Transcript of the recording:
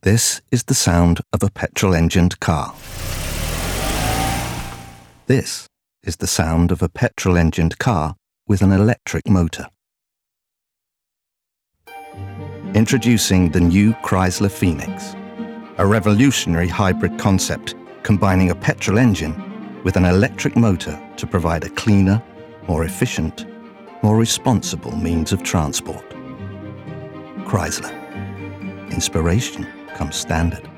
This is the sound of a petrol-engined car. This is the sound of a petrol-engined car with an electric motor. Introducing the new Chrysler Phoenix, a revolutionary hybrid concept combining a petrol engine with an electric motor to provide a cleaner, more efficient, more responsible means of transport. Chrysler. Inspiration comes standard.